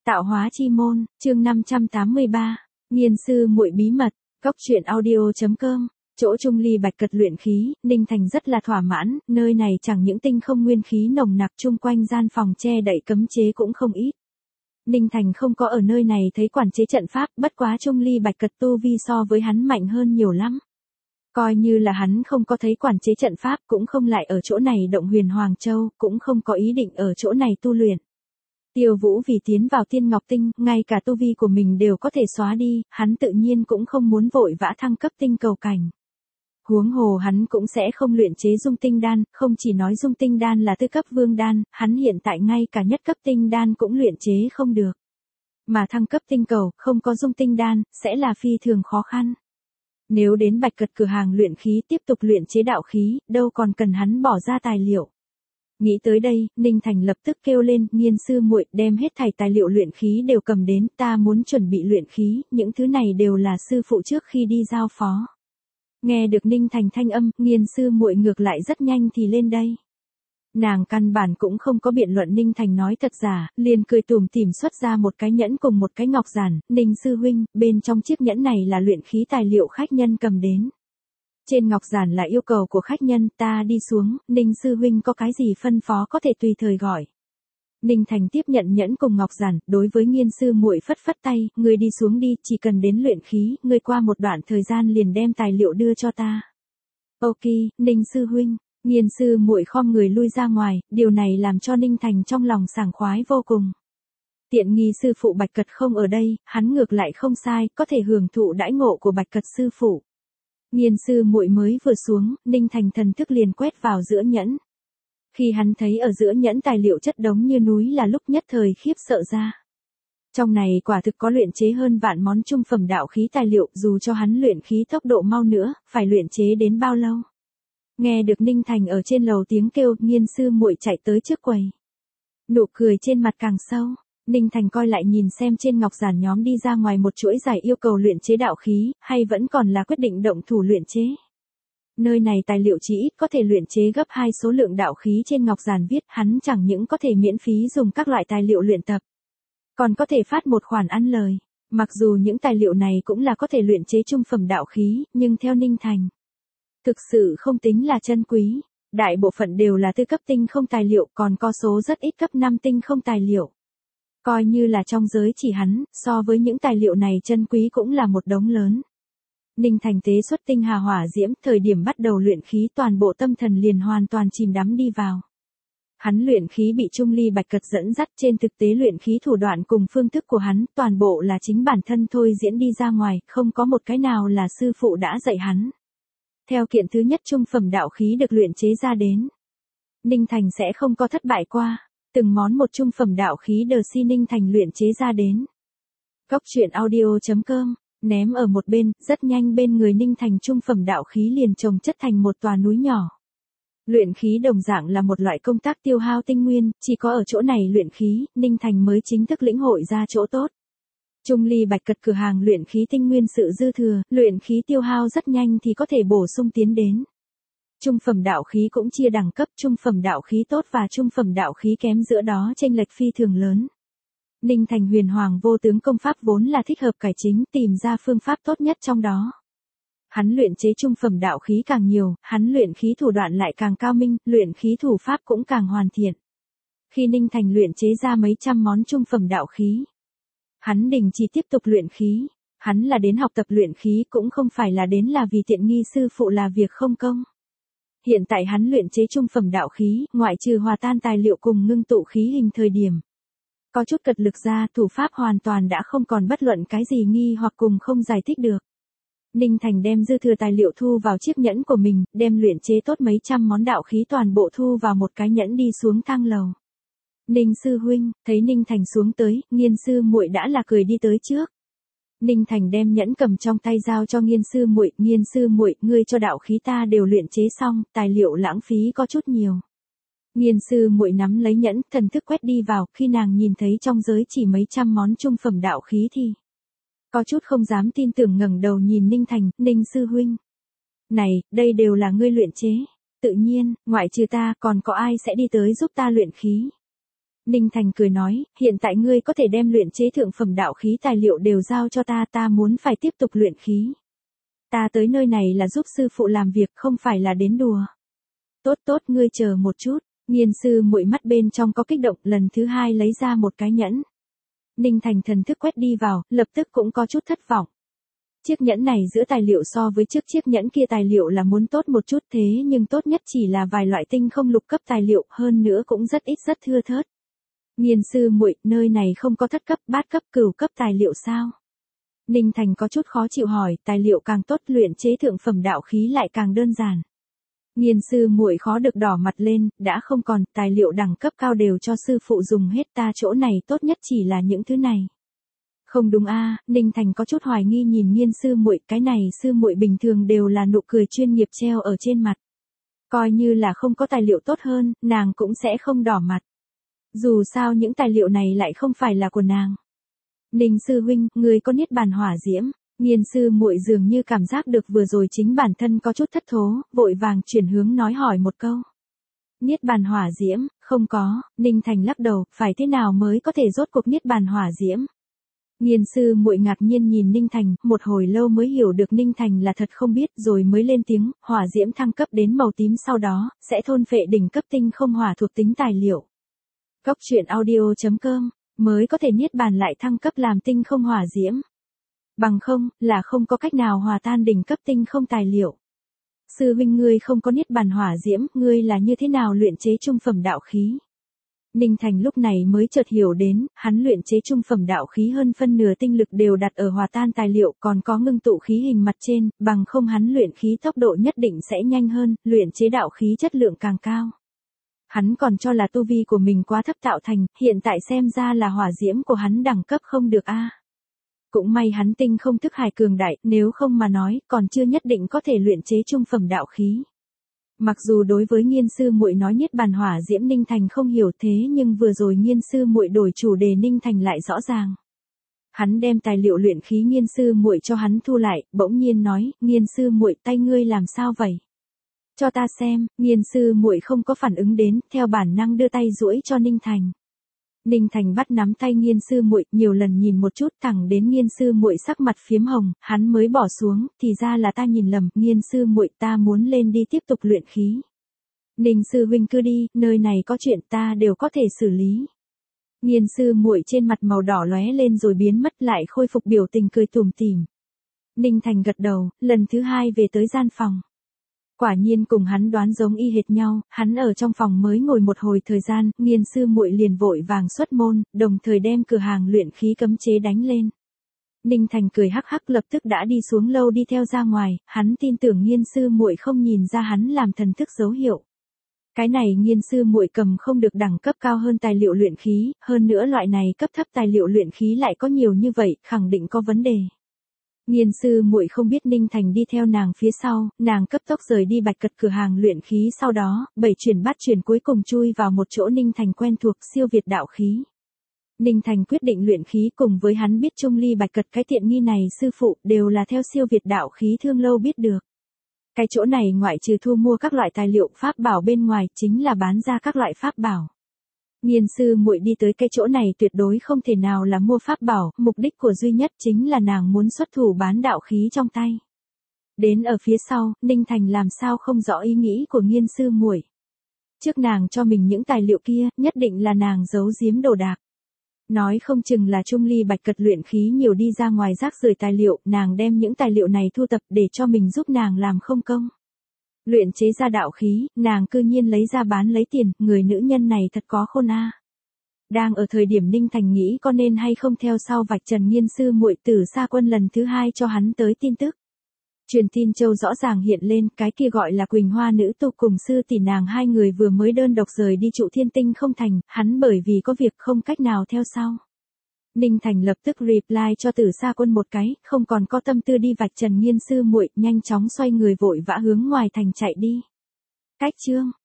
Tạo hóa chi môn, chương 583, Nghiên sư muội bí mật, Cốc truyện audio.com. Chỗ Trung Ly Bạch Cật luyện khí, Ninh Thành rất là thỏa mãn, nơi này chẳng những tinh không nguyên khí nồng nặc, chung quanh gian phòng che đậy cấm chế cũng không ít. Ninh Thành không có ở nơi này thấy quản chế trận pháp, bất quá Trung Ly Bạch Cật tu vi so với hắn mạnh hơn nhiều lắm. Coi như là hắn không có thấy quản chế trận pháp, cũng không lại ở chỗ này động Huyền Hoàng Châu, cũng không có ý định ở chỗ này tu luyện. Tiêu Vũ vì tiến vào Tiên Ngọc Tinh, ngay cả tu vi của mình đều có thể xóa đi, hắn tự nhiên cũng không muốn vội vã thăng cấp tinh cầu cảnh. Huống hồ hắn cũng sẽ không luyện chế dung tinh đan, không chỉ nói dung tinh đan là tư cấp vương đan, hắn hiện tại ngay cả nhất cấp tinh đan cũng luyện chế không được. Mà thăng cấp tinh cầu, không có dung tinh đan, sẽ là phi thường khó khăn. Nếu đến Bạch Cật cửa hàng luyện khí tiếp tục luyện chế đạo khí, đâu còn cần hắn bỏ ra tài liệu. Nghĩ tới đây, Ninh Thành lập tức kêu lên, Nghiên sư muội, đem hết thảy tài liệu luyện khí đều cầm đến, ta muốn chuẩn bị luyện khí, những thứ này đều là sư phụ trước khi đi giao phó. Nghe được Ninh Thành thanh âm, Nghiên sư muội ngược lại rất nhanh thì lên đây. Nàng căn bản cũng không có biện luận Ninh Thành nói thật giả, liền cười tủm tỉm xuất ra một cái nhẫn cùng một cái ngọc giản, Ninh sư huynh, bên trong chiếc nhẫn này là luyện khí tài liệu khách nhân cầm đến. Trên ngọc giản là yêu cầu của khách nhân, ta đi xuống, Ninh sư huynh có cái gì phân phó có thể tùy thời gọi. Ninh Thành tiếp nhận nhẫn cùng ngọc giản, đối với Nghiên sư muội phất phất tay, ngươi đi xuống đi, chỉ cần đến luyện khí, ngươi qua một đoạn thời gian liền đem tài liệu đưa cho ta. Ok, Ninh sư huynh. Nghiên sư muội khom người lui ra ngoài, điều này làm cho Ninh Thành trong lòng sảng khoái vô cùng. Tiện nghi sư phụ Bạch Cật không ở đây, hắn ngược lại không sai, có thể hưởng thụ đãi ngộ của Bạch Cật sư phụ. Nghiên sư muội mới vừa xuống, Ninh Thành thần thức liền quét vào giữa nhẫn. Khi hắn thấy ở giữa nhẫn tài liệu chất đống như núi là lúc nhất thời khiếp sợ ra. Trong này quả thực có luyện chế hơn vạn món trung phẩm đạo khí tài liệu, dù cho hắn luyện khí tốc độ mau nữa, phải luyện chế đến bao lâu. Nghe được Ninh Thành ở trên lầu tiếng kêu, Nghiên sư muội chạy tới trước quầy. Nụ cười trên mặt càng sâu, Ninh Thành coi lại nhìn xem trên ngọc giản nhóm đi ra ngoài một chuỗi giải yêu cầu luyện chế đạo khí, hay vẫn còn là quyết định động thủ luyện chế. Nơi này tài liệu chỉ ít có thể luyện chế gấp 2 số lượng đạo khí trên ngọc giản viết, hắn chẳng những có thể miễn phí dùng các loại tài liệu luyện tập, còn có thể phát một khoản ăn lời. Mặc dù những tài liệu này cũng là có thể luyện chế trung phẩm đạo khí, nhưng theo Ninh Thành, thực sự không tính là chân quý. Đại bộ phận đều là tư cấp tinh không tài liệu, còn có số rất ít cấp 5 tinh không tài liệu. Coi như là trong giới chỉ hắn, so với những tài liệu này chân quý cũng là một đống lớn. Ninh Thành tế xuất tinh hà hỏa diễm, thời điểm bắt đầu luyện khí toàn bộ tâm thần liền hoàn toàn chìm đắm đi vào. Hắn luyện khí bị Trung Ly Bạch Cật dẫn dắt, trên thực tế luyện khí thủ đoạn cùng phương thức của hắn toàn bộ là chính bản thân thôi diễn đi ra ngoài, không có một cái nào là sư phụ đã dạy hắn. Theo kiện thứ nhất trung phẩm đạo khí được luyện chế ra đến, Ninh Thành sẽ không có thất bại qua, từng món một trung phẩm đạo khí đều si Ninh Thành luyện chế ra đến. Cốc truyện audio.com, ném ở một bên, rất nhanh bên người Ninh Thành trung phẩm đạo khí liền chồng chất thành một tòa núi nhỏ. Luyện khí đồng dạng là một loại công tác tiêu hao tinh nguyên, chỉ có ở chỗ này luyện khí, Ninh Thành mới chính thức lĩnh hội ra chỗ tốt. Trung Ly Bạch Cật cửa hàng luyện khí tinh nguyên sự dư thừa, luyện khí tiêu hao rất nhanh thì có thể bổ sung tiến đến. Trung phẩm đạo khí cũng chia đẳng cấp, trung phẩm đạo khí tốt và trung phẩm đạo khí kém giữa đó chênh lệch phi thường lớn. Ninh Thành Huyền Hoàng vô tướng công pháp vốn là thích hợp cải chính, tìm ra phương pháp tốt nhất trong đó. Hắn luyện chế trung phẩm đạo khí càng nhiều, hắn luyện khí thủ đoạn lại càng cao minh, luyện khí thủ pháp cũng càng hoàn thiện. Khi Ninh Thành luyện chế ra mấy trăm món trung phẩm đạo khí, hắn đình chỉ tiếp tục luyện khí, hắn là đến học tập luyện khí cũng không phải là đến là vì tiện nghi sư phụ là việc không công. Hiện tại hắn luyện chế trung phẩm đạo khí, ngoại trừ hòa tan tài liệu cùng ngưng tụ khí hình thời điểm có chút cật lực ra, thủ pháp hoàn toàn đã không còn bất luận cái gì nghi hoặc cùng không giải thích được. Ninh Thành đem dư thừa tài liệu thu vào chiếc nhẫn của mình, đem luyện chế tốt mấy trăm món đạo khí toàn bộ thu vào một cái nhẫn đi xuống thang lầu. Ninh sư huynh, thấy Ninh Thành xuống tới, Nghiên sư muội đã là cười đi tới trước. Ninh Thành đem nhẫn cầm trong tay giao cho Nghiên sư muội, ngươi cho đạo khí ta đều luyện chế xong, tài liệu lãng phí có chút nhiều. Nghiên sư muội nắm lấy nhẫn, thần thức quét đi vào, khi nàng nhìn thấy trong giới chỉ mấy trăm món trung phẩm đạo khí thì có chút không dám tin tưởng ngẩng đầu nhìn Ninh Thành, Ninh sư huynh. Này, đây đều là ngươi luyện chế. Tự nhiên, ngoại trừ ta, còn có ai sẽ đi tới giúp ta luyện khí. Ninh Thành cười nói, hiện tại ngươi có thể đem luyện chế thượng phẩm đạo khí tài liệu đều giao cho ta, ta muốn phải tiếp tục luyện khí. Ta tới nơi này là giúp sư phụ làm việc, không phải là đến đùa. Tốt tốt, ngươi chờ một chút. Nghiên sư muội mắt bên trong có kích động, lần thứ hai lấy ra một cái nhẫn. Ninh Thành thần thức quét đi vào, lập tức cũng có chút thất vọng. Chiếc nhẫn này giữa tài liệu so với trước chiếc nhẫn kia tài liệu là muốn tốt một chút, thế nhưng tốt nhất chỉ là vài loại tinh không lục cấp tài liệu, hơn nữa cũng rất ít, rất thưa thớt. Nghiên sư muội, nơi này không có thất cấp, bát cấp, cửu cấp tài liệu sao? Ninh Thành có chút khó chịu hỏi, tài liệu càng tốt luyện chế thượng phẩm đạo khí lại càng đơn giản. Nghiên sư muội khó được đỏ mặt lên, đã không còn, tài liệu đẳng cấp cao đều cho sư phụ dùng hết, ta chỗ này tốt nhất chỉ là những thứ này. Không đúng a, Ninh Thành có chút hoài nghi nhìn Nghiên sư muội, cái này sư muội bình thường đều là nụ cười chuyên nghiệp treo ở trên mặt. Coi như là không có tài liệu tốt hơn, nàng cũng sẽ không đỏ mặt. Dù sao những tài liệu này lại không phải là của nàng. Ninh sư huynh, người có niết bàn hỏa diễm. Nghiên sư muội dường như cảm giác được vừa rồi chính bản thân có chút thất thố, vội vàng chuyển hướng nói hỏi một câu. Niết bàn hỏa diễm, không có. Ninh Thành lắc đầu, phải thế nào mới có thể rốt cuộc niết bàn hỏa diễm? Nghiên sư muội ngạc nhiên nhìn Ninh Thành, một hồi lâu mới hiểu được Ninh Thành là thật không biết, rồi mới lên tiếng, hỏa diễm thăng cấp đến màu tím sau đó, sẽ thôn phệ đỉnh cấp tinh không hỏa thuộc tính tài liệu. Cốc truyện audio.com, mới có thể niết bàn lại thăng cấp làm tinh không hỏa diễm. Bằng không, là không có cách nào hòa tan đỉnh cấp tinh không tài liệu. Sư huynh ngươi không có niết bàn hỏa diễm, ngươi là như thế nào luyện chế trung phẩm đạo khí? Ninh Thành lúc này mới chợt hiểu đến, hắn luyện chế trung phẩm đạo khí hơn phân nửa tinh lực đều đặt ở hòa tan tài liệu, còn có ngưng tụ khí hình mặt trên, bằng không hắn luyện khí tốc độ nhất định sẽ nhanh hơn, luyện chế đạo khí chất lượng càng cao. Hắn còn cho là tu vi của mình quá thấp tạo thành, hiện tại xem ra là hỏa diễm của hắn đẳng cấp không được a. Cũng may hắn tinh không thức hải cường đại, nếu không mà nói, còn chưa nhất định có thể luyện chế trung phẩm đạo khí. Mặc dù đối với Nghiên sư muội nói niết bàn hỏa diễm Ninh Thành không hiểu, thế nhưng vừa rồi Nghiên sư muội đổi chủ đề Ninh Thành lại rõ ràng. Hắn đem tài liệu luyện khí Nghiên sư muội cho hắn thu lại, bỗng nhiên nói, Nghiên sư muội, tay ngươi làm sao vậy? Cho ta xem. Nghiên sư muội không có phản ứng đến, theo bản năng đưa tay duỗi cho Ninh Thành. Ninh Thành bắt nắm tay Nghiên sư muội, nhiều lần nhìn một chút, thẳng đến Nghiên sư muội sắc mặt phiếm hồng, hắn mới bỏ xuống, thì ra là ta nhìn lầm, Nghiên sư muội, ta muốn lên đi tiếp tục luyện khí. Ninh sư huynh cứ đi, nơi này có chuyện ta đều có thể xử lý. Nghiên sư muội trên mặt màu đỏ lóe lên rồi biến mất, lại khôi phục biểu tình cười tủm tỉm. Ninh Thành gật đầu, lần thứ hai về tới gian phòng. Quả nhiên cùng hắn đoán giống y hệt nhau, hắn ở trong phòng mới ngồi một hồi thời gian, Nghiên sư muội liền vội vàng xuất môn, đồng thời đem cửa hàng luyện khí cấm chế đánh lên. Ninh Thành cười hắc hắc lập tức đã đi xuống lâu đi theo ra ngoài, hắn tin tưởng Nghiên sư muội không nhìn ra hắn làm thần thức dấu hiệu. Cái này Nghiên sư muội cầm không được đẳng cấp cao hơn tài liệu luyện khí, hơn nữa loại này cấp thấp tài liệu luyện khí lại có nhiều như vậy, khẳng định có vấn đề. Nghiên sư muội không biết Ninh Thành đi theo nàng phía sau, nàng cấp tốc rời đi Bạch Cật cửa hàng luyện khí, sau đó, 7 chuyển bát chuyển cuối cùng chui vào một chỗ Ninh Thành quen thuộc, siêu việt đạo khí. Ninh Thành quyết định luyện khí, cùng với hắn biết Trung Ly Bạch Cật cái tiện nghi này sư phụ, đều là theo siêu việt đạo khí Thương Lâu biết được. Cái chỗ này ngoại trừ thu mua các loại tài liệu pháp bảo bên ngoài, chính là bán ra các loại pháp bảo. Nghiên sư muội đi tới cái chỗ này tuyệt đối không thể nào là mua pháp bảo, mục đích của duy nhất chính là nàng muốn xuất thủ bán đạo khí trong tay. Đến ở phía sau, Ninh Thành làm sao không rõ ý nghĩ của Nghiên sư muội. Trước nàng cho mình những tài liệu kia, nhất định là nàng giấu giếm đồ đạc. Nói không chừng là Trung Ly Bạch Cật luyện khí nhiều đi ra ngoài rác rưởi tài liệu, nàng đem những tài liệu này thu tập để cho mình giúp nàng làm không công. Luyện chế ra đạo khí, nàng cư nhiên lấy ra bán lấy tiền, người nữ nhân này thật có khôn a. Đang ở thời điểm Ninh Thành nghĩ có nên hay không theo sau vạch trần Nghiên sư muội Tử Sa Quân lần thứ hai cho hắn tới tin tức. Truyền tin châu rõ ràng hiện lên, cái kia gọi là Quỳnh Hoa nữ tu cùng sư tỷ nàng hai người vừa mới đơn độc rời đi trụ Thiên Tinh không thành, hắn bởi vì có việc không cách nào theo sau. Ninh Thành lập tức reply cho Tử Sa Quân một cái, không còn có tâm tư đi vạch trần Nghiên sư muội, nhanh chóng xoay người vội vã hướng ngoài thành chạy đi. Cách chương